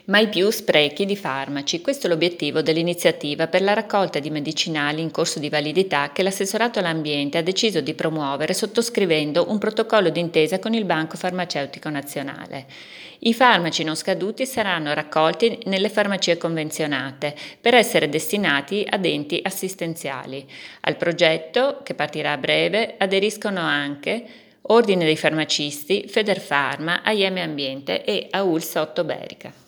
Mai più sprechi di farmaci. Questo è l'obiettivo dell'iniziativa per la raccolta di medicinali in corso di validità che l'Assessorato all'Ambiente ha deciso di promuovere sottoscrivendo un protocollo d'intesa con il Banco Farmaceutico Nazionale. I farmaci non scaduti saranno raccolti nelle farmacie convenzionate per essere destinati ad enti assistenziali. Al progetto, che partirà a breve, aderiscono anche Ordine dei Farmacisti, Federfarma, AIM Ambiente e AULS Otto Berica.